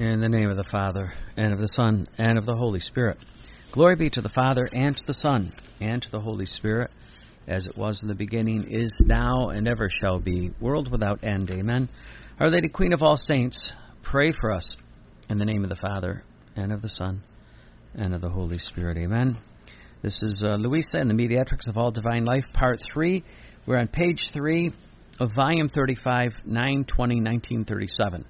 In the name of the Father, and of the Son, and of the Holy Spirit. Glory be to the Father, and to the Son, and to the Holy Spirit, as it was in the beginning, is now, and ever shall be, world without end. Amen. Our Lady, Queen of all saints, pray for us. In the name of the Father, and of the Son, and of the Holy Spirit. Amen. This is Louisa and the Mediatrix of All Divine Life, Part 3. We're on page 3 of Volume 35, 9/20/1937.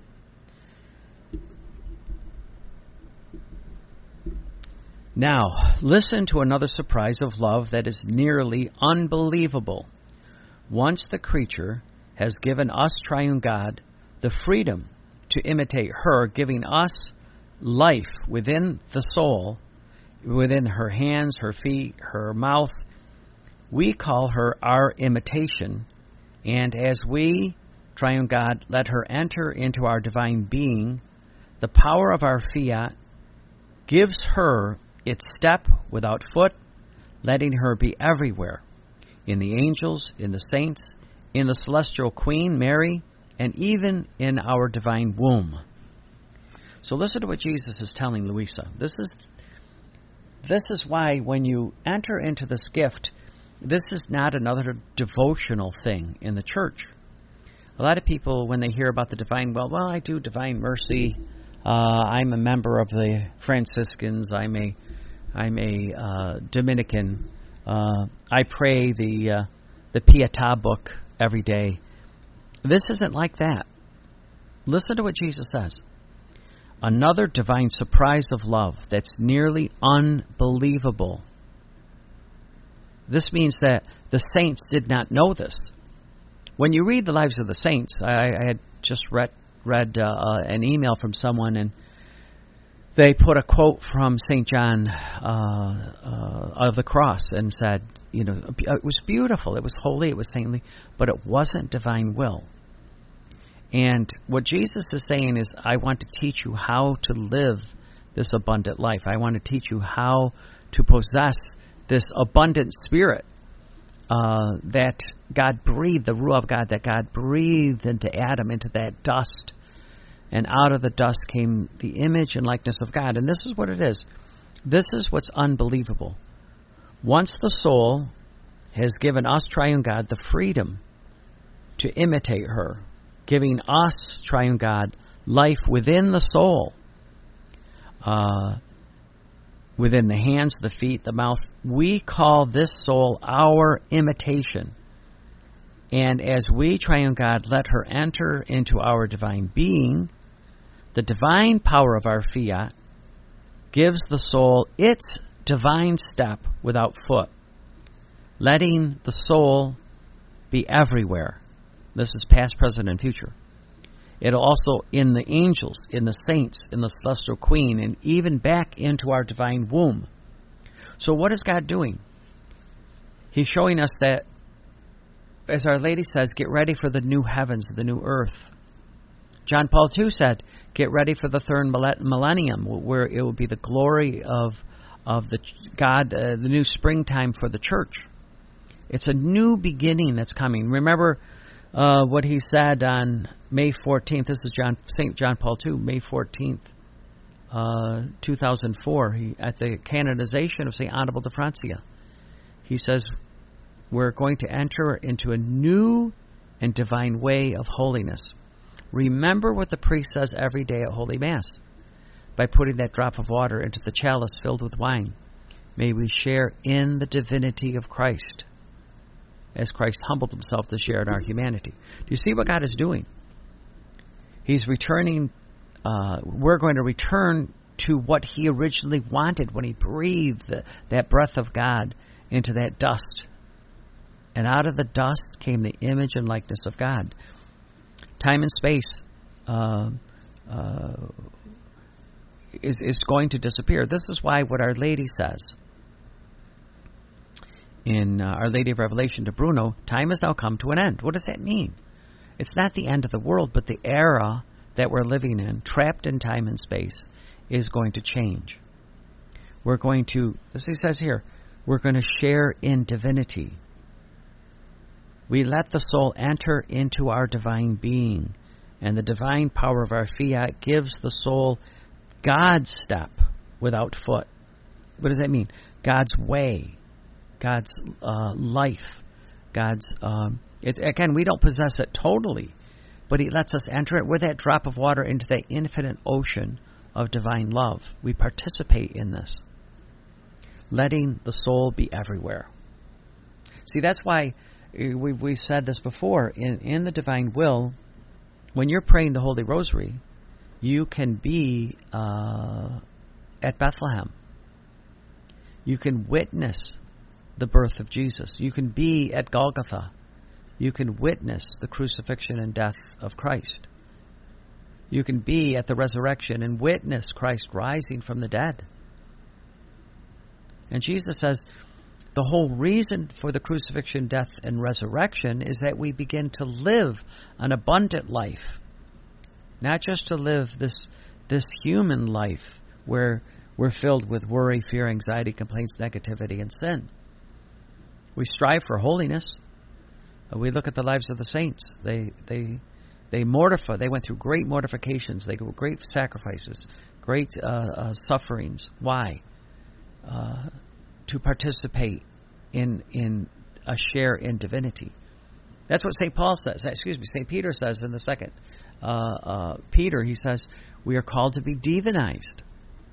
Now, listen to another surprise of love that is nearly unbelievable. Once the creature has given us, Triune God, the freedom to imitate her, giving us life within the soul, within her hands, her feet, her mouth, we call her our imitation, and as we, Triune God, let her enter into our divine being, the power of our fiat gives her its step without foot, letting her be everywhere, in the angels, in the saints, in the celestial Queen, Mary, and even in our divine womb. So listen to what Jesus is telling Louisa. This is why when you enter into this gift, this is not another devotional thing in the church. A lot of people, when they hear about the divine, well, I do divine mercy. I'm a member of the Franciscans. I'm a Dominican. I pray the Pietà book every day. This isn't like that. Listen to what Jesus says. Another divine surprise of love that's nearly unbelievable. This means that the saints did not know this. When you read the lives of the saints, I had just read an email from someone, and they put a quote from St. John of the Cross and said, it was beautiful, it was holy, it was saintly, but it wasn't divine will. And what Jesus is saying is, I want to teach you how to live this abundant life. I want to teach you how to possess this abundant spirit that God breathed, the Ruach of God, that God breathed into Adam, into that dust. And out of the dust came the image and likeness of God. And this is what it is. This is what's unbelievable. Once the soul has given us, Triune God, the freedom to imitate her, giving us, Triune God, life within the soul, within the hands, the feet, the mouth, we call this soul our imitation. And as we, Triune God, let her enter into our divine being, the divine power of our fiat gives the soul its divine step without foot, letting the soul be everywhere. This is past, present, and future. It'll also in the angels, in the saints, in the celestial Queen, and even back into our divine womb. So what is God doing? He's showing us that, as Our Lady says, get ready for the new heavens, the new earth. John Paul II said, get ready for the third millennium, where it will be the glory of the God, the new springtime for the church. It's a new beginning that's coming. Remember what he said on May 14th. This is St. John Paul II, May 14th, 2004, at the canonization of St. Annibale de Francia. He says, we're going to enter into a new and divine way of holiness. Remember what the priest says every day at Holy Mass. By putting that drop of water into the chalice filled with wine, may we share in the divinity of Christ, as Christ humbled himself to share in our humanity. Do you see what God is doing? He's returning, we're going to return to what he originally wanted when he breathed that breath of God into that dust. And out of the dust came the image and likeness of God. Time and space is going to disappear. This is why what Our Lady says in Our Lady of Revelation to Bruno, time has now come to an end. What does that mean? It's not the end of the world, but the era that we're living in, trapped in time and space, is going to change. We're going to, as he says here, we're going to share in divinity. We let the soul enter into our divine being, And the divine power of our fiat gives the soul God's step without foot. What does that mean? God's way, God's life, God's... again, we don't possess it totally, but He lets us enter it with that drop of water into the infinite ocean of divine love. We participate in this, letting the soul be everywhere. See, that's why we've said this before. In the divine will, when you're praying the Holy Rosary, you can be at Bethlehem. You can witness the birth of Jesus. You can be at Golgotha. You can witness the crucifixion and death of Christ. You can be at the resurrection and witness Christ rising from the dead. And Jesus says the whole reason for the crucifixion, death, and resurrection is that we begin to live an abundant life. Not just to live this human life where we're filled with worry, fear, anxiety, complaints, negativity, and sin. We strive for holiness. We look at the lives of the saints. They mortify. They went through great mortifications. They go great sacrifices, great sufferings. Why? To participate in a share in divinity. That's what St. Paul says. St. Peter says in the second Peter. He says we are called to be divinized.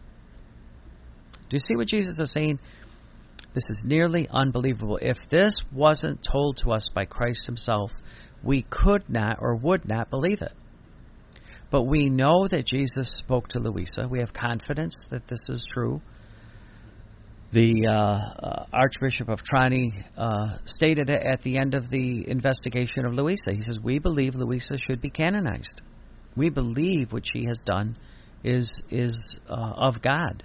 Do you see what Jesus is saying? This is nearly unbelievable. If this wasn't told to us by Christ Himself, we could not or would not believe it. But we know that Jesus spoke to Luisa. We have confidence that this is true. The Archbishop of Trani stated it at the end of the investigation of Luisa. He says, we believe Luisa should be canonized. We believe what she has done is of God.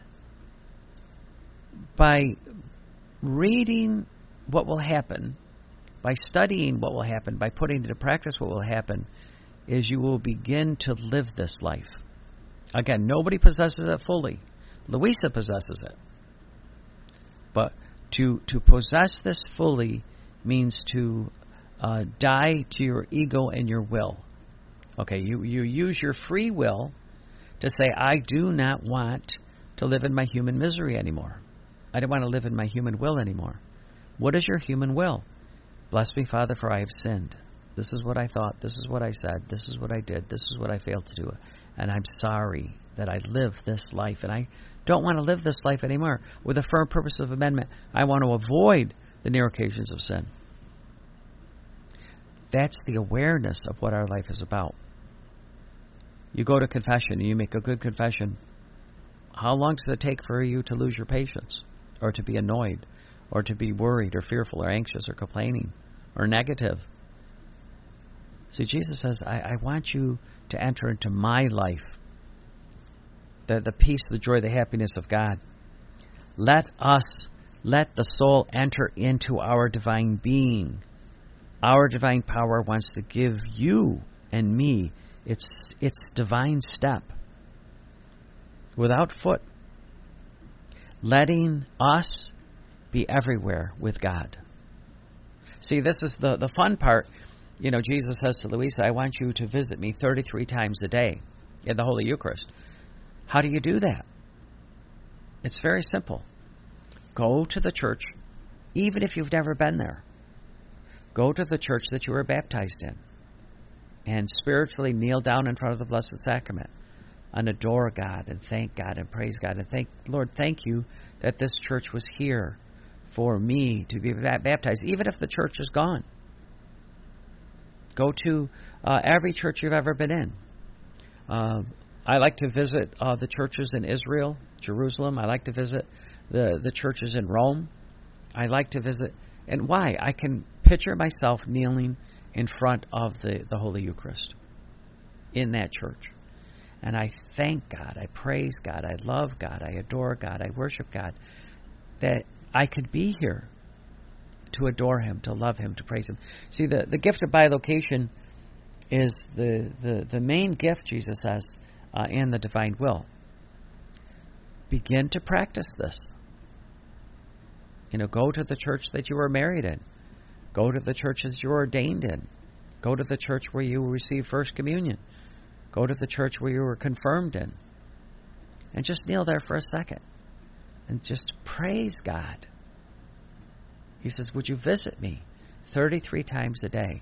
By reading what will happen, by studying what will happen, by putting into practice what will happen, is you will begin to live this life. Again, nobody possesses it fully. Luisa possesses it. But to possess this fully means to die to your ego and your will. Okay, you use your free will to say, I do not want to live in my human misery anymore. I don't want to live in my human will anymore. What is your human will? Bless me, Father, for I have sinned. This is what I thought. This is what I said. This is what I did. This is what I failed to do. And I'm sorry that I lived this life. And I don't want to live this life anymore. With a firm purpose of amendment, I want to avoid the near occasions of sin. That's the awareness of what our life is about. You go to confession and you make a good confession. How long does it take for you to lose your patience? Or to be annoyed? Or to be worried or fearful or anxious or complaining or negative? See, Jesus says, I want you to enter into my life. The peace, the joy, the happiness of God. Let the soul enter into our divine being. Our divine power wants to give you and me its divine step. Without foot. Letting us be everywhere with God. See, this is the fun part. You know, Jesus says to Luisa, I want you to visit me 33 times a day in the Holy Eucharist. How do you do that? It's very simple. Go to the church, even if you've never been there. Go to the church that you were baptized in and spiritually kneel down in front of the Blessed Sacrament and adore God and thank God and praise God and thank Lord, thank you that this church was here for me to be baptized, even if the church is gone. Go to every church you've ever been in. I like to visit the churches in Israel, Jerusalem. I like to visit the churches in Rome. I like to visit. And why? I can picture myself kneeling in front of the Holy Eucharist in that church. And I thank God, I praise God, I love God, I adore God, I worship God, that I could be here to adore Him, to love Him, to praise Him. See, the gift of bilocation is the main gift, Jesus says, in the divine will. Begin to practice this. You know, go to the church that you were married in. Go to the church that you were ordained in. Go to the church where you receive First Communion. Go to the church where you were confirmed in. And just kneel there for a second. And just praise God. He says, would you visit me 33 times a day?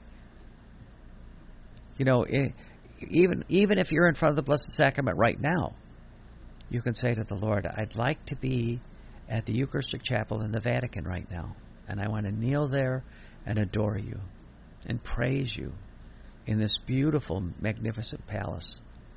You know, even if you're in front of the Blessed Sacrament right now, you can say to the Lord, I'd like to be at the Eucharistic Chapel in the Vatican right now. And I want to kneel there and adore you and praise you in this beautiful, magnificent palace.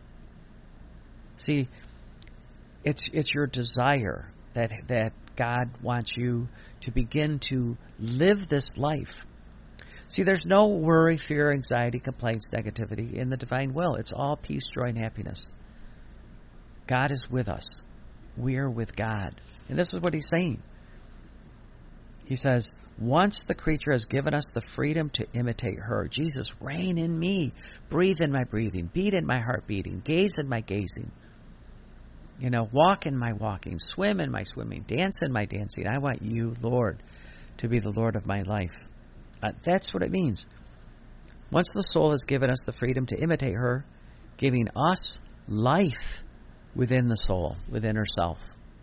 See, it's your desire that God wants you to begin to live this life. See, there's no worry, fear, anxiety, complaints, negativity in the divine will. It's all peace, joy, and happiness. God is with us. We are with God. And this is what he's saying. He says, once the creature has given us the freedom to imitate her, Jesus, reign in me, breathe in my breathing, beat in my heart beating, gaze in my gazing, you know, walk in my walking, swim in my swimming, dance in my dancing. I want you, Lord, to be the Lord of my life. That's what it means. Once the soul has given us the freedom to imitate her, giving us life within the soul, within herself.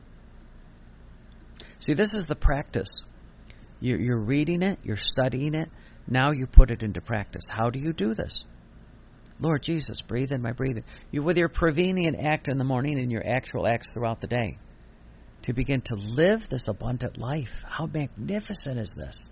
See, this is the practice. You're reading it, you're studying it, now you put it into practice. How do you do this? Lord Jesus, breathe in my breathing. You, with your prevenient act in the morning and your actual acts throughout the day, to begin to live this abundant life. How magnificent is this?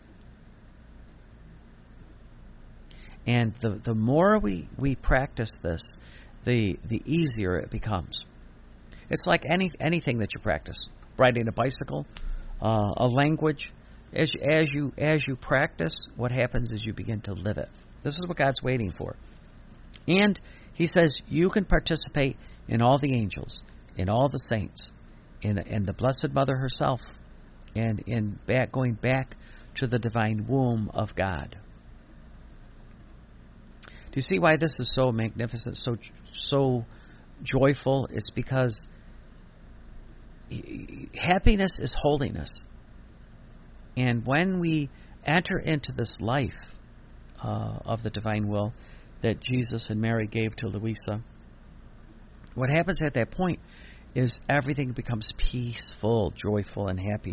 And the more we practice this, the easier it becomes. It's like anything that you practice. Riding a bicycle, a language. As you practice, what happens is you begin to live it. This is what God's waiting for. And he says you can participate in all the angels, in all the saints, in the Blessed Mother herself, and in going back to the divine womb of God. Do you see why this is so magnificent, so joyful? It's because happiness is holiness. And when we enter into this life of the divine will that Jesus and Mary gave to Louisa, what happens at that point is everything becomes peaceful, joyful, and happy.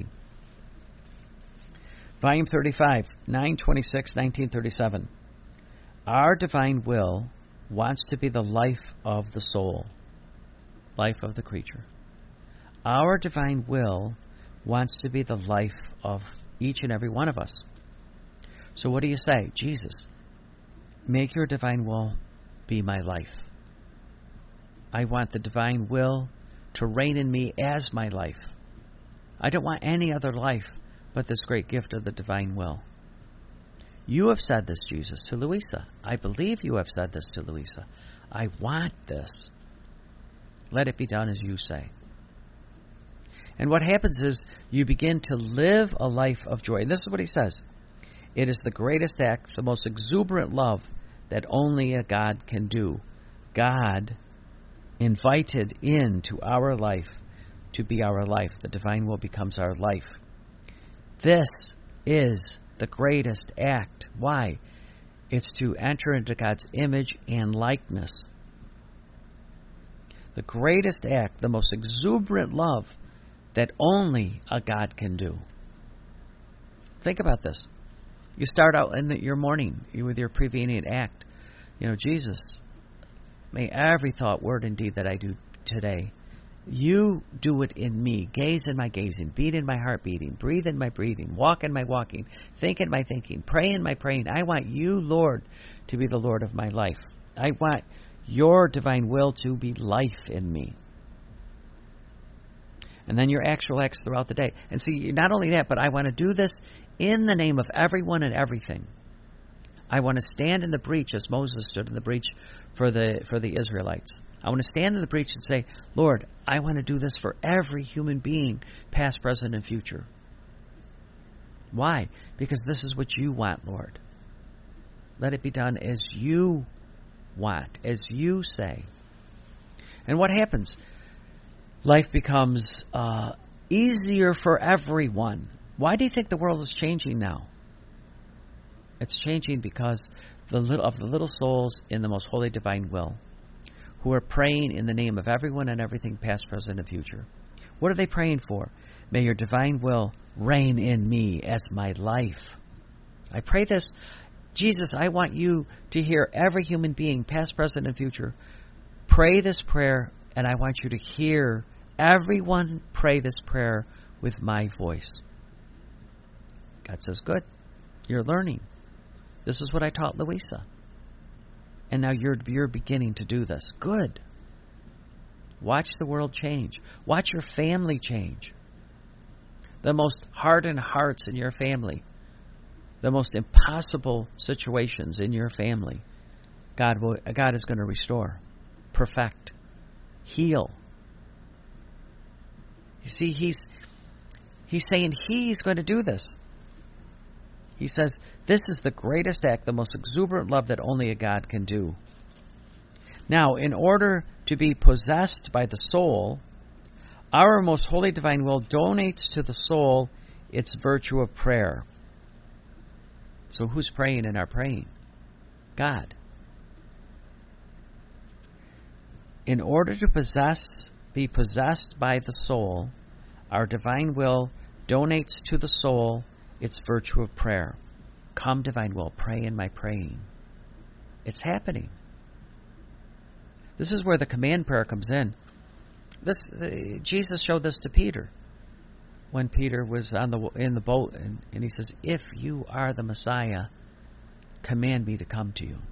Volume 35, 9/26/1937. Our divine will wants to be the life of the soul, life of the creature. Our divine will wants to be the life of each and every one of us. So what do you say? Jesus, make your divine will be my life. I want the divine will to reign in me as my life. I don't want any other life but this great gift of the divine will. You have said this, Jesus, to Louisa. I believe you have said this to Louisa. I want this. Let it be done as you say. And what happens is you begin to live a life of joy. And this is what he says. It is the greatest act, the most exuberant love that only a God can do. God invited into our life to be our life. The divine will becomes our life. This is the greatest act. Why? It's to enter into God's image and likeness. The greatest act, the most exuberant love that only a God can do. Think about this. You start out in your morning with your prevenient act. You know, Jesus, may every thought, word, and deed that I do today, you do it in me. Gaze in my gazing, beat in my heart beating, breathe in my breathing, walk in my walking, think in my thinking, pray in my praying. I want you, Lord, to be the Lord of my life. I want your divine will to be life in me. And then your actual acts throughout the day. And see, not only that, but I want to do this in the name of everyone and everything. I want to stand in the breach as Moses stood in the breach for the Israelites. I want to stand in the breach and say, Lord, I want to do this for every human being, past, present, and future. Why? Because this is what you want, Lord. Let it be done as you want, as you say. And what happens? Life becomes easier for everyone. Why do you think the world is changing now? It's changing because of the little souls in the most holy divine will, who are praying in the name of everyone and everything, past, present, and future. What are they praying for? May your divine will reign in me as my life. I pray this. Jesus, I want you to hear every human being, past, present, and future, pray this prayer, and I want you to hear everyone pray this prayer with my voice. God says, good. You're learning. This is what I taught Louisa. And now you're beginning to do this. Good. Watch the world change. Watch your family change. The most hardened hearts in your family, the most impossible situations in your family, God is going to restore, perfect, heal. You see, he's saying he's going to do this. He says, this is the greatest act, the most exuberant love that only a God can do. Now, in order to be possessed by the soul, our most holy divine will donates to the soul its virtue of prayer. So who's praying in our praying? God. In order to be possessed by the soul, our divine will donates to the soul its virtue of prayer. Come, divine will, pray in my praying. It's happening. This is where the command prayer comes in. Jesus showed this to Peter when Peter was in the boat, and he says, if you are the Messiah, command me to come to you.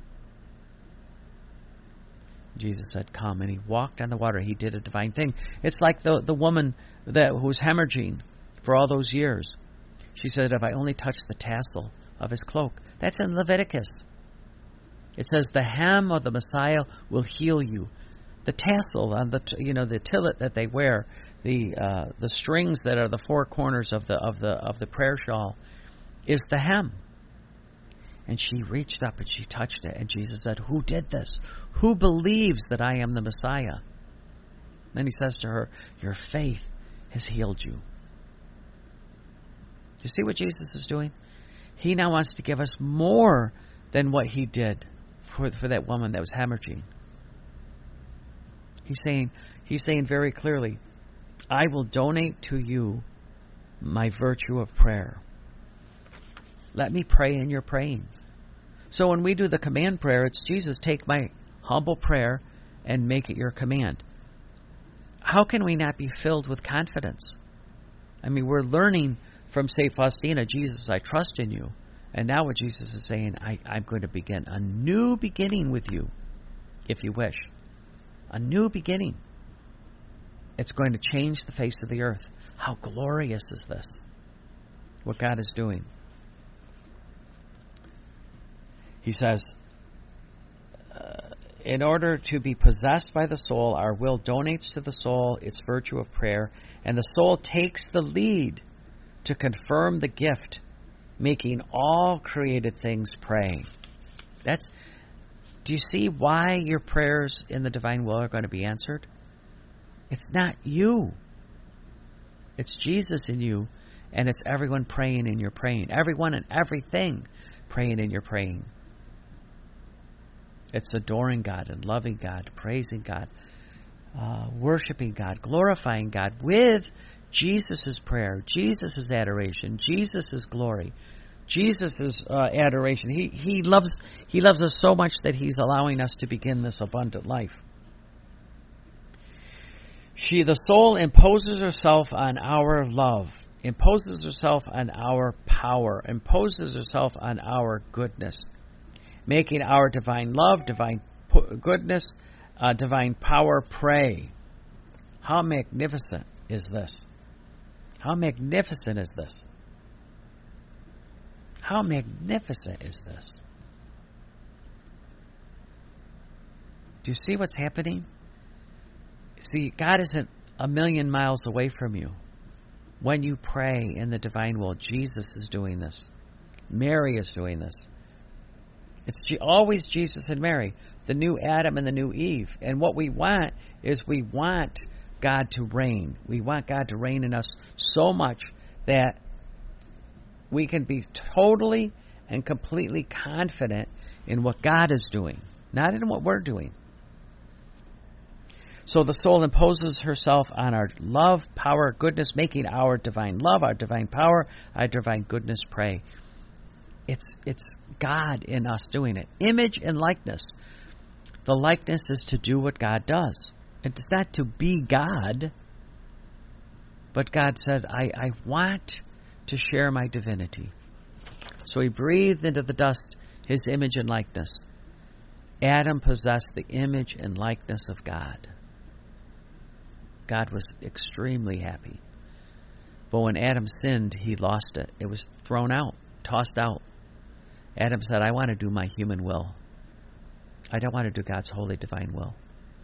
Jesus said, come, and he walked on the water. He did a divine thing. It's like the woman who was hemorrhaging for all those years. She said, if I only touch the tassel of his cloak. That's in Leviticus. It says, the hem of the Messiah will heal you. The tassel on the tillet that they wear, the strings that are the four corners of the prayer shawl, is the hem. And she reached up and she touched it, and Jesus said, who did this? Who believes that I am the Messiah? Then he says to her, your faith has healed you. Do you see what Jesus is doing? He now wants to give us more than what he did for that woman that was hemorrhaging. He's saying very clearly, I will donate to you my virtue of prayer. Let me pray in your praying. So when we do the command prayer, it's Jesus, take my humble prayer and make it your command. How can we not be filled with confidence? I mean, we're learning from St. Faustina, Jesus, I trust in you. And now what Jesus is saying, I'm going to begin a new beginning with you, if you wish. A new beginning. It's going to change the face of the earth. How glorious is this? What God is doing. He says, in order to be possessed by the soul, our will donates to the soul its virtue of prayer, and the soul takes the lead to confirm the gift, making all created things pray. Do you see why your prayers in the divine will are going to be answered? It's not you. It's Jesus in you, and it's everyone praying in your praying. Everyone and everything praying in your praying. It's adoring God and loving God, praising God, worshiping God, glorifying God with Jesus' prayer, Jesus' adoration, Jesus' glory, Jesus' adoration. He loves us so much that he's allowing us to begin this abundant life. The soul imposes herself on our love, imposes herself on our power, imposes herself on our goodness, making our divine love, divine goodness, divine power pray. How magnificent is this? How magnificent is this? How magnificent is this? Do you see what's happening? See, God isn't a million miles away from you. When you pray in the divine will, Jesus is doing this. Mary is doing this. It's always Jesus and Mary, the new Adam and the new Eve. And what we want is we want God to reign. We want God to reign in us so much that we can be totally and completely confident in what God is doing, not in what we're doing. So the soul imposes herself on our love, power, goodness, making our divine love, our divine power, our divine goodness pray. It's God in us doing it. Image and likeness. The likeness is to do what God does. It's not to be God, but God said, I want to share my divinity. So he breathed into the dust his image and likeness. Adam possessed the image and likeness of God. God was extremely happy. But when Adam sinned, he lost it. It was thrown out, tossed out. Adam said, I want to do my human will. I don't want to do God's holy divine will.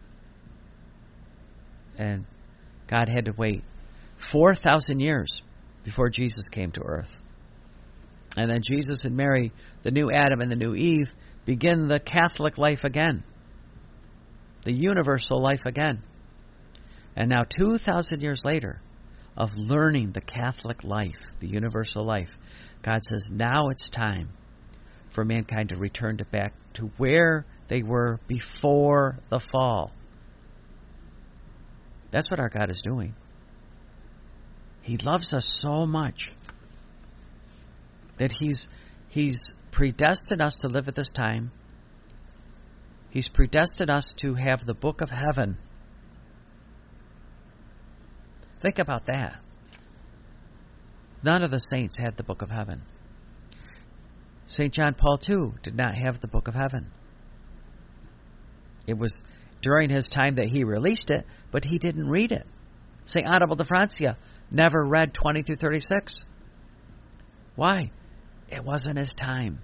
And God had to wait 4,000 years before Jesus came to earth. And then Jesus and Mary, the new Adam and the new Eve, begin the Catholic life again. The universal life again. And now 2,000 years later of learning the Catholic life, the universal life, God says now it's time for mankind to return back to where they were before the fall. That's what our God is doing. He loves us so much that He's predestined us to live at this time. He's predestined us to have the book of heaven. Think about that. None of the saints had the book of heaven. St. John Paul II did not have the book of heaven. It was during his time that he released it, but he didn't read it. St. Annibale de Francia never read 20 through 36. Why? It wasn't his time.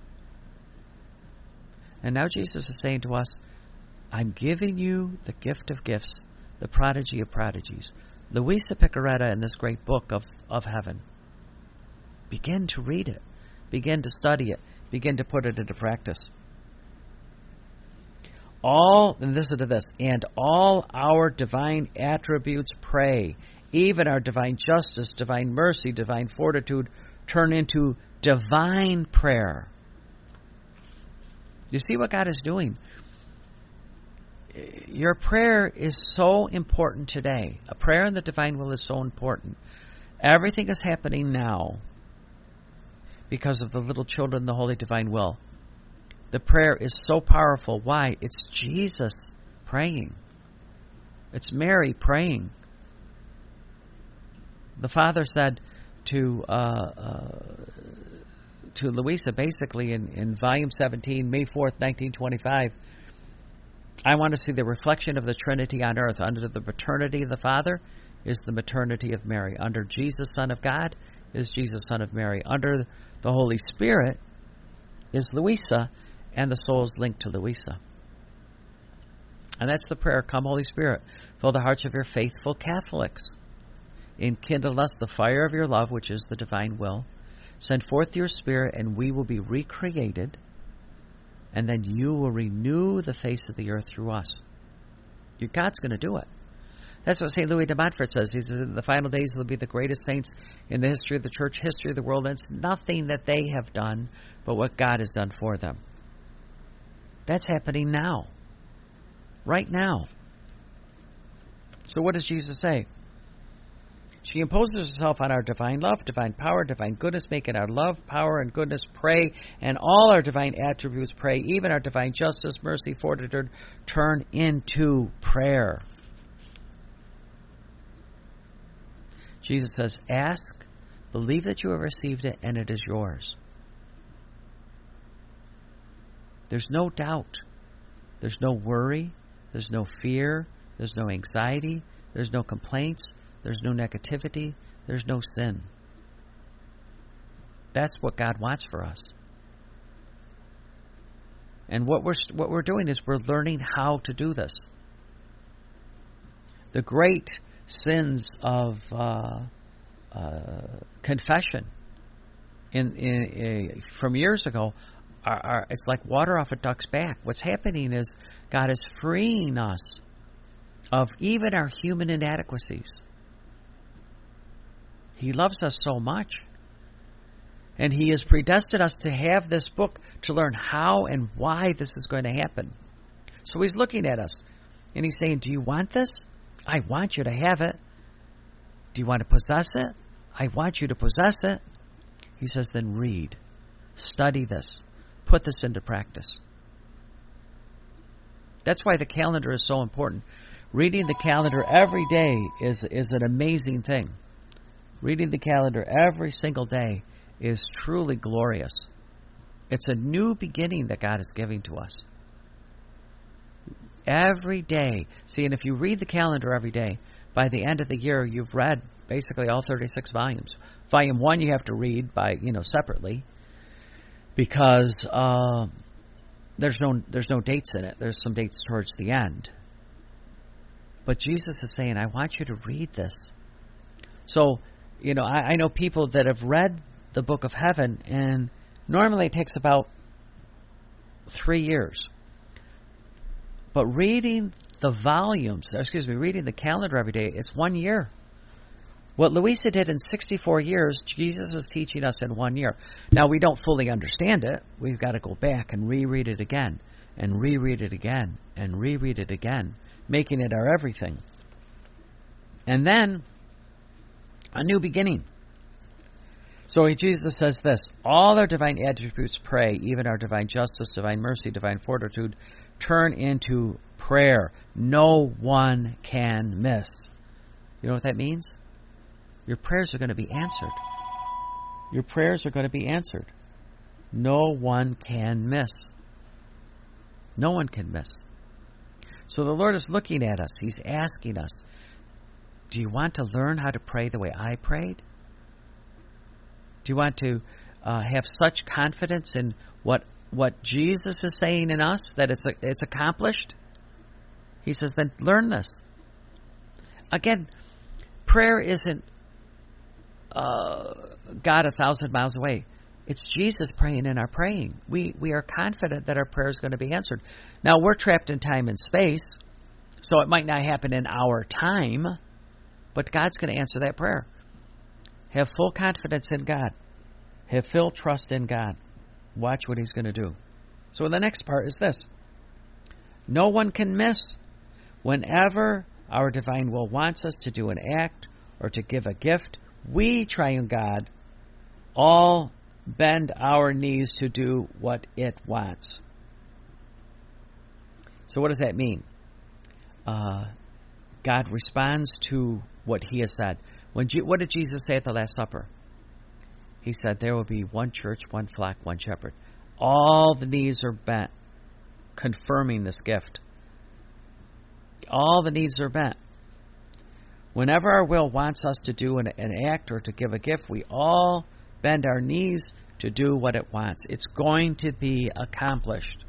And now Jesus is saying to us, I'm giving you the gift of gifts, the prodigy of prodigies. Luisa Picaretta in this great book of heaven. Begin to read it. Begin to study it. Begin to put it into practice. And listen to this, and all our divine attributes pray, even our divine justice, divine mercy, divine fortitude, turn into divine prayer. You see what God is doing? Your prayer is so important today. A prayer in the divine will is so important. Everything is happening now because of the little children in the holy divine will. The prayer is so powerful. Why? It's Jesus praying. It's Mary praying. The Father said to Luisa, basically in Volume 17, May 4th, 1925, I want to see the reflection of the Trinity on earth. Under the paternity of the Father is the maternity of Mary. Under Jesus, Son of God, is Jesus, Son of Mary. Under the Holy Spirit is Luisa, and the soul is linked to Luisa. And that's the prayer, Come Holy Spirit, fill the hearts of your faithful Catholics. Enkindle us the fire of your love, which is the divine will. Send forth your Spirit, and we will be recreated. And then you will renew the face of the earth through us. Your God's going to do it. That's what St. Louis de Montfort says. He says, in the final days will be the greatest saints in the history of the church, history of the world. And it's nothing that they have done, but what God has done for them. That's happening now. Right now. So what does Jesus say? She imposes herself on our divine love, divine power, divine goodness, making our love, power, and goodness pray, and all our divine attributes pray, even our divine justice, mercy, fortitude, turn into prayer. Jesus says, ask, believe that you have received it, and it is yours. There's no doubt. There's no worry. There's no fear. There's no anxiety. There's no complaints. There's no negativity. There's no sin. That's what God wants for us. And what we're doing is we're learning how to do this. The great sins of confession from years ago are it's like water off a duck's back. What's happening is God is freeing us of even our human inadequacies. He loves us so much. And He has predestined us to have this book to learn how and why this is going to happen. So He's looking at us. And he's saying, do you want this? I want you to have it. Do you want to possess it? I want you to possess it. He says, then read. Study this. Put this into practice. That's why the calendar is so important. Reading the calendar every day is an amazing thing. Reading the calendar every single day is truly glorious. It's a new beginning that God is giving to us. Every day. See, and if you read the calendar every day, by the end of the year, you've read basically all 36 volumes. Volume 1 you have to read by, separately, because there's no dates in it. There's some dates towards the end. But Jesus is saying, I want you to read this. So, I know people that have read the book of heaven, and normally it takes about 3 years. But reading the reading the calendar every day, it's 1 year. What Louisa did in 64 years, Jesus is teaching us in 1 year. Now, we don't fully understand it. We've got to go back and reread it again, and reread it again, and reread it again, making it our everything. And then, a new beginning. So Jesus says this, all our divine attributes pray, even our divine justice, divine mercy, divine fortitude, turn into prayer. No one can miss. You know what that means? Your prayers are going to be answered. Your prayers are going to be answered. No one can miss. No one can miss. So the Lord is looking at us. He's asking us, do you want to learn how to pray the way I prayed? Do you want to have such confidence in what Jesus is saying in us, that it's accomplished? He says, then learn this. Again, prayer isn't God 1,000 miles away. It's Jesus praying in our praying. We are confident that our prayer is going to be answered. Now, we're trapped in time and space, so it might not happen in our time, but God's going to answer that prayer. Have full confidence in God. Have full trust in God. Watch what He's going to do. So the next part is this. No one can miss. Whenever our divine will wants us to do an act or to give a gift, we, Triune God, all bend our knees to do what it wants. So what does that mean? God responds to what He has said. What did Jesus say at the Last Supper? He said there will be one church, one flock, one shepherd. All the knees are bent, confirming this gift. All the knees are bent. Whenever our will wants us to do an act or to give a gift, we all bend our knees to do what it wants. It's going to be accomplished.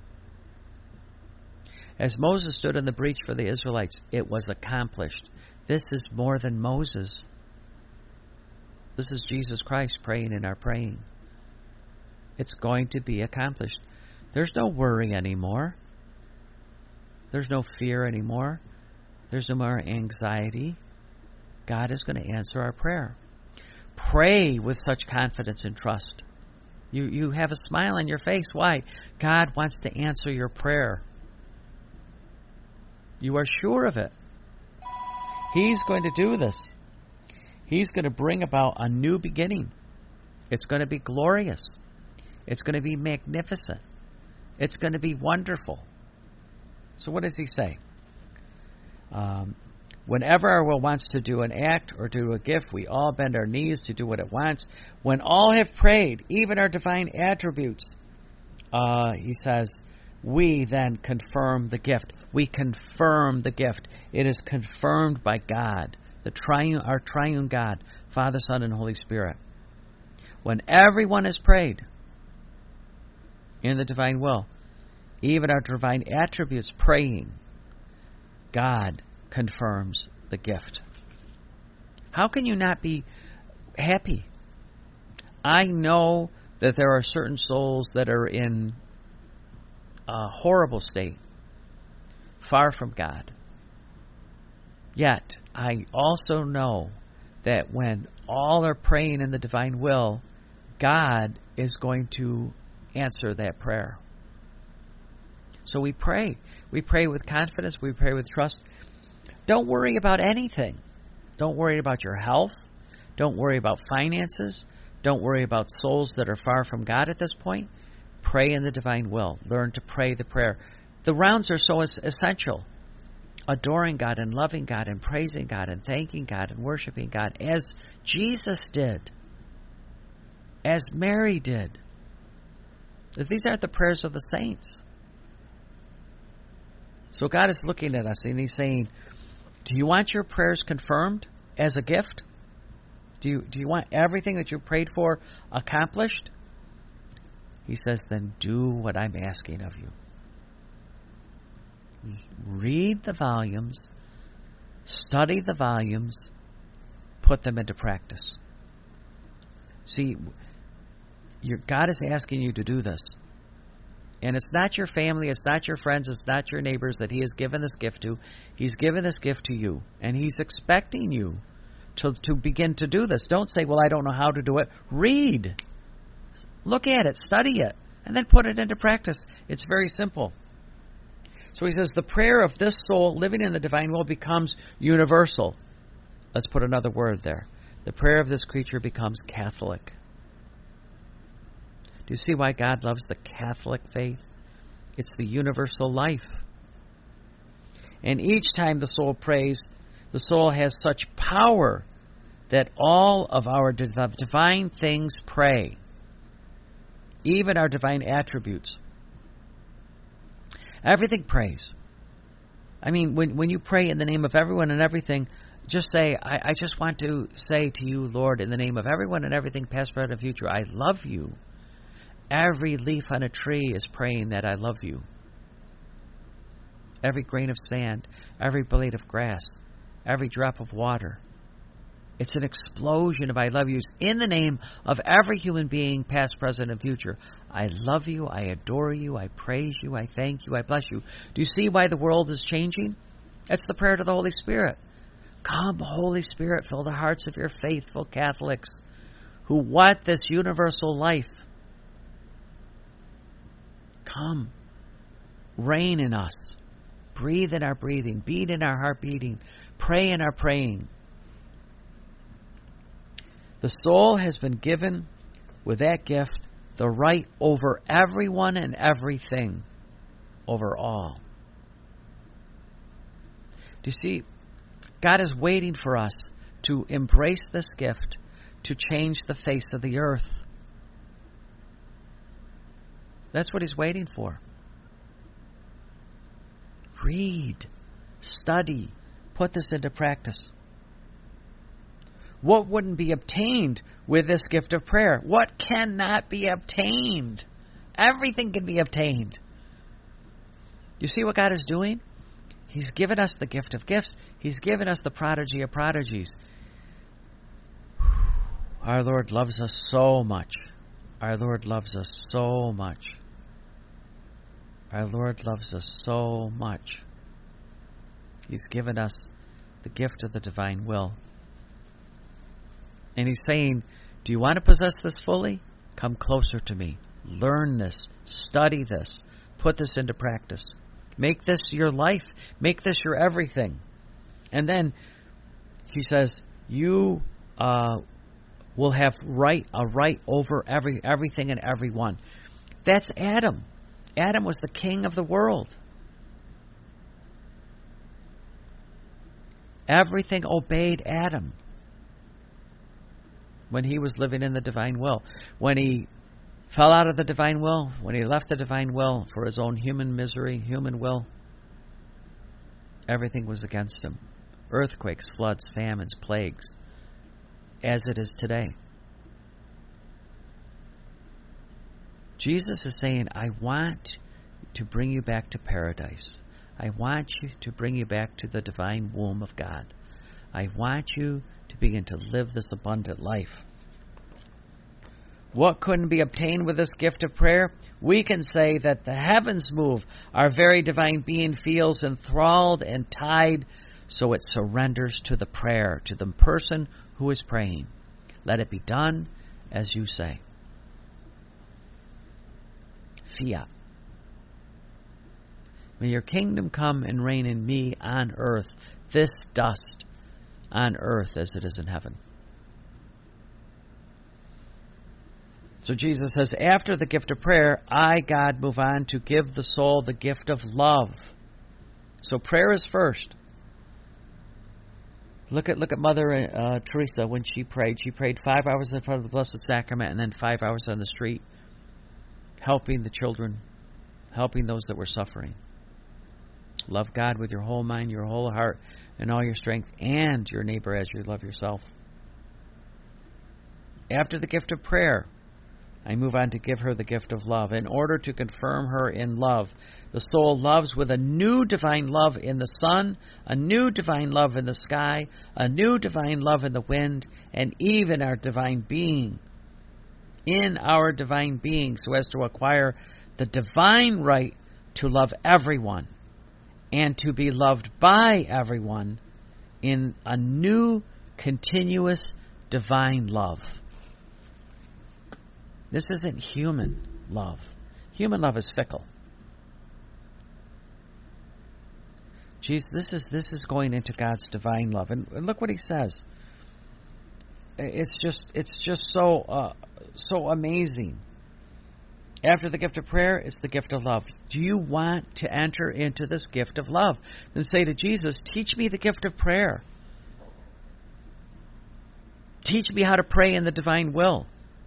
As Moses stood in the breach for the Israelites, it was accomplished. This is more than Moses. This is Jesus Christ praying in our praying. It's going to be accomplished. There's no worry anymore. There's no fear anymore. There's no more anxiety. God is going to answer our prayer. Pray with such confidence and trust. You have a smile on your face. Why? God wants to answer your prayer. You are sure of it. He's going to do this. He's going to bring about a new beginning. It's going to be glorious. It's going to be magnificent. It's going to be wonderful. So what does He say? Whenever our will wants to do an act or do a gift, we all bend our knees to do what it wants. When all have prayed, even our divine attributes, He says, we then confirm the gift. We confirm the gift. It is confirmed by God, our triune God, Father, Son, and Holy Spirit. When everyone has prayed in the divine will, even our divine attributes praying, God confirms the gift. How can you not be happy? I know that there are certain souls that are in a horrible state, far from God. Yet, I also know that when all are praying in the divine will, God is going to answer that prayer. So we pray. We pray with confidence. We pray with trust. Don't worry about anything. Don't worry about your health. Don't worry about finances. Don't worry about souls that are far from God at this point. Pray in the divine will. Learn to pray the prayer. The rounds are so essential. Adoring God and loving God and praising God and thanking God and worshiping God as Jesus did. As Mary did. These aren't the prayers of the saints. So God is looking at us and He's saying, do you want your prayers confirmed as a gift? Do you want everything that you prayed for accomplished? He says, then do what I'm asking of you. Read the volumes, study the volumes, put them into practice. See, God is asking you to do this. And it's not your family, it's not your friends, it's not your neighbors that He has given this gift to. He's given this gift to you. And He's expecting you to begin to do this. Don't say, well, I don't know how to do it. Read. Look at it. Study it. And then put it into practice. It's very simple. So he says, the prayer of this soul living in the divine will becomes universal. Let's put another word there. The prayer of this creature becomes Catholic. Do you see why God loves the Catholic faith? It's the universal life. And each time the soul prays, the soul has such power that all of our divine things pray. Even our divine attributes. Everything prays. I mean, when you pray in the name of everyone and everything, just say, I just want to say to you, Lord, in the name of everyone and everything, past, present, and future, I love you. Every leaf on a tree is praying that I love you. Every grain of sand, every blade of grass, every drop of water. It's an explosion of I love yous in the name of every human being, past, present, and future. I love you, I adore you, I praise you, I thank you, I bless you. Do you see why the world is changing? That's the prayer to the Holy Spirit. Come, Holy Spirit, fill the hearts of your faithful Catholics who want this universal life. Come, reign in us, breathe in our breathing, beat in our heart beating, pray in our praying. The soul has been given with that gift the right over everyone and everything, over all. Do you see, God is waiting for us to embrace this gift to change the face of the earth. That's what He's waiting for. Read, study, put this into practice. What wouldn't be obtained with this gift of prayer? What cannot be obtained? Everything can be obtained. You see what God is doing? He's given us the gift of gifts. He's given us the prodigy of prodigies. Our Lord loves us so much. Our Lord loves us so much. Our Lord loves us so much. He's given us the gift of the divine will. And He's saying, do you want to possess this fully? Come closer to me. Learn this. Study this. Put this into practice. Make this your life. Make this your everything. And then He says, you will have a right over everything and everyone. That's Adam. Adam was the king of the world. Everything obeyed Adam when he was living in the divine will. When he fell out of the divine will, when he left the divine will for his own human misery, human will, everything was against him. Earthquakes, floods, famines, plagues, as it is today. Jesus is saying, I want to bring you back to paradise. I want you to bring you back to the divine womb of God. I want you to begin to live this abundant life. What couldn't be obtained with this gift of prayer? We can say that the heavens move. Our very divine being feels enthralled and tied, so it surrenders to the prayer, to the person who is praying. Let it be done as you say. Fiat. May your kingdom come and reign in me on earth, this dust on earth as it is in heaven. So Jesus says, after the gift of prayer, I, God, move on to give the soul the gift of love. So prayer is first. Look at Mother Teresa when she prayed. She prayed 5 hours in front of the Blessed Sacrament and then 5 hours on the street, helping the children, helping those that were suffering. Love God with your whole mind, your whole heart, and all your strength, and your neighbor as you love yourself. After the gift of prayer, I move on to give her the gift of love. In order to confirm her in love, the soul loves with a new divine love in the sun, a new divine love in the sky, a new divine love in the wind, and even our divine being. In our divine being, so as to acquire the divine right to love everyone and to be loved by everyone in a new, continuous, divine love. This isn't human love. Human love is fickle. Jesus, this is going into God's divine love, and look what he says. It's just so amazing. After the gift of prayer, it's the gift of love. Do you want to enter into this gift of love? Then say to Jesus, teach me the gift of prayer. Teach me how to pray in the divine will.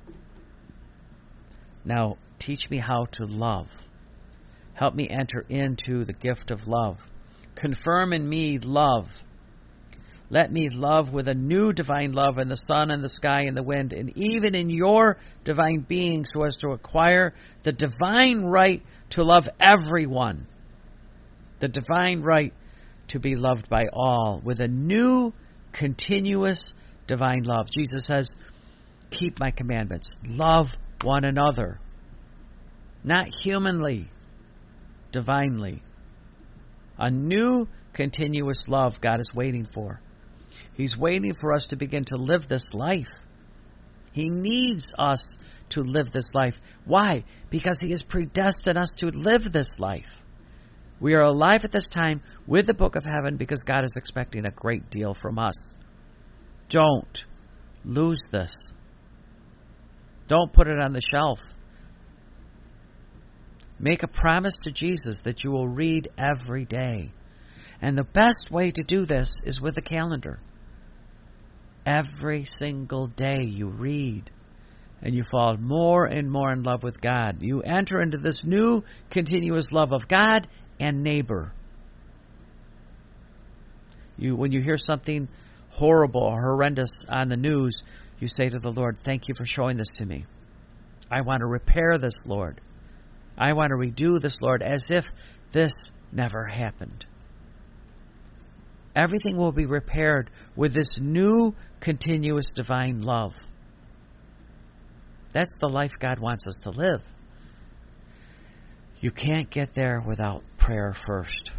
Now, teach me how to love. Help me enter into the gift of love. Confirm in me love. Let me love with a new divine love in the sun and the sky and the wind, and even in your divine being, so as to acquire the divine right to love everyone. The divine right to be loved by all with a new, continuous divine love. Jesus says, keep my commandments. Love one another. Not humanly, divinely. A new, continuous love God is waiting for. He's waiting for us to begin to live this life. He needs us to live this life. Why? Because He has predestined us to live this life. We are alive at this time with the book of heaven because God is expecting a great deal from us. Don't lose this. Don't put it on the shelf. Make a promise to Jesus that you will read every day. And the best way to do this is with a calendar. Every single day you read, and you fall more and more in love with God. You enter into this new, continuous love of God and neighbor. When you hear something horrible or horrendous on the news, you say to the Lord, thank you for showing this to me. I want to repair this, Lord. I want to redo this, Lord, as if this never happened. Everything will be repaired with this new, continuous divine love. That's the life God wants us to live. You can't get there without prayer first.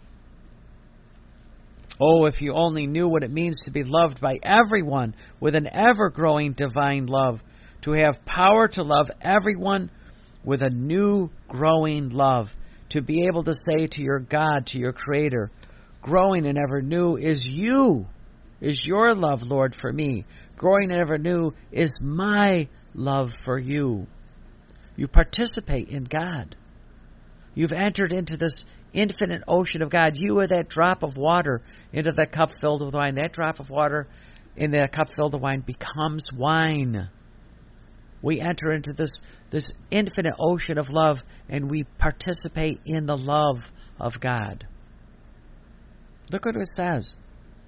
Oh, if you only knew what it means to be loved by everyone with an ever-growing divine love, to have power to love everyone with a new, growing love, to be able to say to your God, to your Creator, growing and ever new is you, is your love, Lord, for me. Growing and ever new is my love for you. You participate in God. You've entered into this infinite ocean of God. You are that drop of water into that cup filled with wine. That drop of water in that cup filled with wine becomes wine. We enter into this infinite ocean of love, and we participate in the love of God. Look what it says.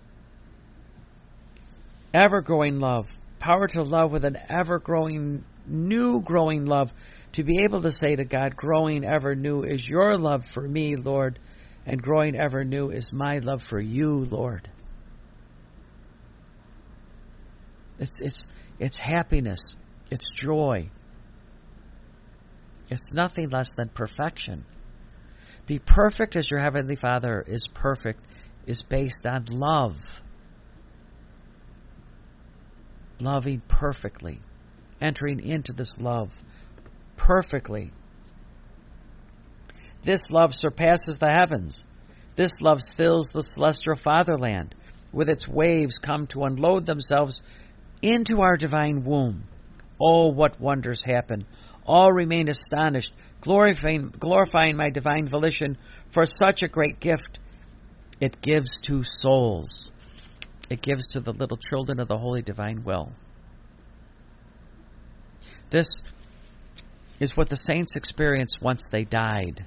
Ever-growing love. Power to love with an ever-growing, new growing love. To be able to say to God, growing ever new is your love for me, Lord, and growing ever new is my love for you, Lord. It's happiness. It's joy. It's nothing less than perfection. Be perfect as your Heavenly Father is perfect is based on love. Loving perfectly. Entering into this love perfectly. This love surpasses the heavens. This love fills the celestial fatherland. With its waves come to unload themselves into our divine womb. Oh, what wonders happen. All remain astonished, glorifying my divine volition for such a great gift. It gives to souls. It gives to the little children of the holy divine will. This is what the saints experienced once they died.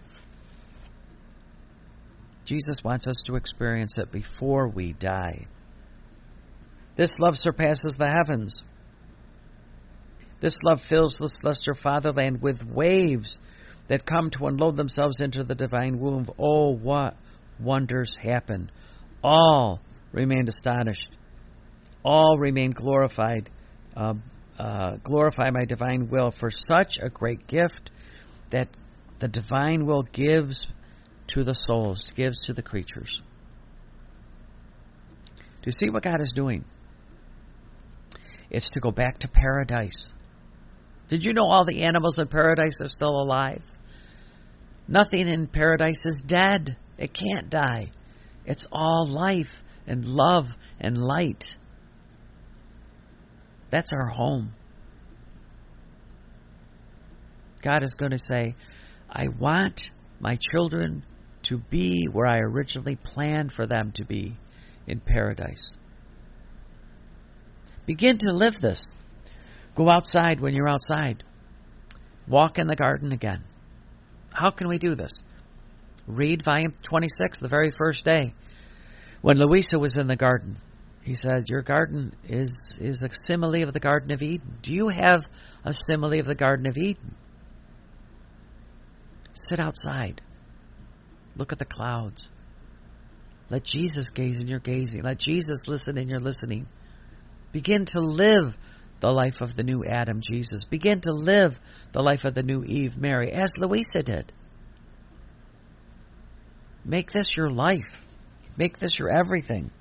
Jesus wants us to experience it before we die. This love surpasses the heavens. This love fills the celestial fatherland with waves that come to unload themselves into the divine womb. Oh, what wonders happen. All remained astonished. All remain glorified. Glorify my divine will for such a great gift that the divine will gives to the souls, gives to the creatures. Do you see what God is doing? It's to go back to paradise. Did you know all the animals in paradise are still alive? Nothing in paradise is dead. It can't die. It's all life and love and light. That's our home. God is going to say, I want my children to be where I originally planned for them to be, in paradise. Begin to live this. Go outside when you're outside. Walk in the garden again. How can we do this? Read volume 26, the very first day. When Louisa was in the garden, he said, your garden is a simile of the Garden of Eden. Do you have a simile of the Garden of Eden? Sit outside. Look at the clouds. Let Jesus gaze in your gazing. Let Jesus listen in your listening. Begin to live the life of the new Adam, Jesus. Begin to live the life of the new Eve, Mary, as Louisa did. Make this your life. Make this your everything.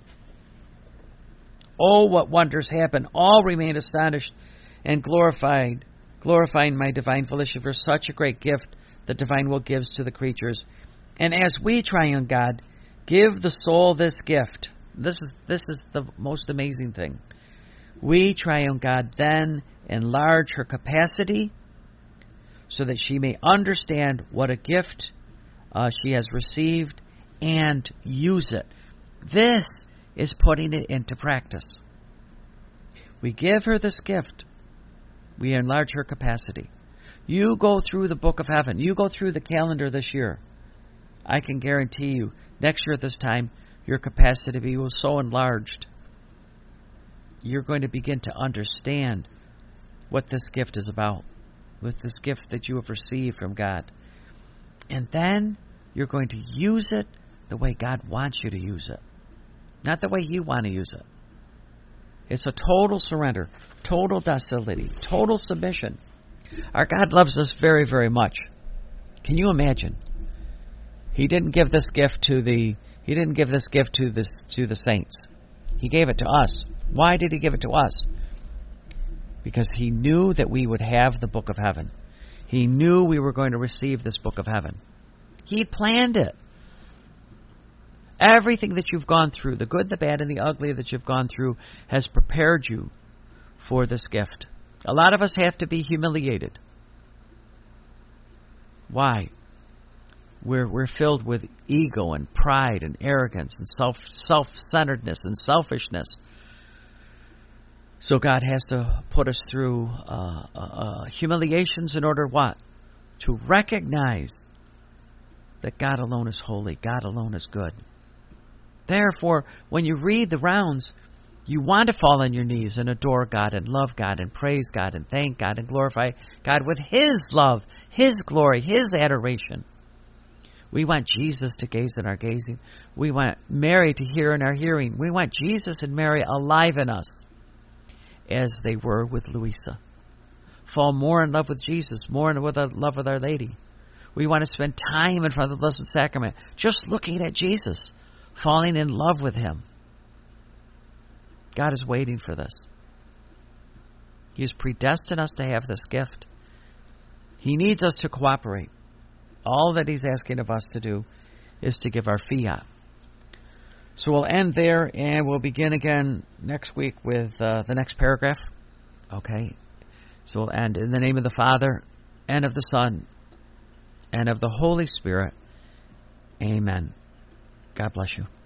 Oh, what wonders happen. All remain astonished and glorifying my divine volition for such a great gift the divine will gives to the creatures. And as we, triune God, give the soul this gift, this is the most amazing thing. We, triune God, then enlarge her capacity so that she may understand what a gift she has received and use it. This is putting it into practice. We give her this gift. We enlarge her capacity. You go through the book of heaven. You go through the calendar this year. I can guarantee you, next year at this time, your capacity will be so enlarged. You're going to begin to understand what this gift is about, with this gift that you have received from God. And then you're going to use it the way God wants you to use it, not the way you want to use it. It's a total surrender, total docility, total submission. Our God loves us very, very much. Can you imagine? He didn't give this gift to the saints. He gave it to us. Why did he give it to us? Because he knew that we would have the book of heaven. He knew we were going to receive this book of heaven. He planned it. Everything that you've gone through, the good, the bad, and the ugly that you've gone through, has prepared you for this gift. A lot of us have to be humiliated. Why? We're filled with ego and pride and arrogance and self-centeredness and selfishness. So God has to put us through humiliations in order what? To recognize that God alone is holy, God alone is good. Therefore, when you read the rounds, you want to fall on your knees and adore God and love God and praise God and thank God and glorify God with His love, His glory, His adoration. We want Jesus to gaze in our gazing. We want Mary to hear in our hearing. We want Jesus and Mary alive in us as they were with Louisa. Fall more in love with Jesus, more in love with Our Lady. We want to spend time in front of the Blessed Sacrament just looking at Jesus, falling in love with Him. God is waiting for this. He has predestined us to have this gift. He needs us to cooperate. All that He's asking of us to do is to give our fiat. So we'll end there, and we'll begin again next week with the next paragraph. Okay? So we'll end in the name of the Father, and of the Son, and of the Holy Spirit. Amen. God bless you.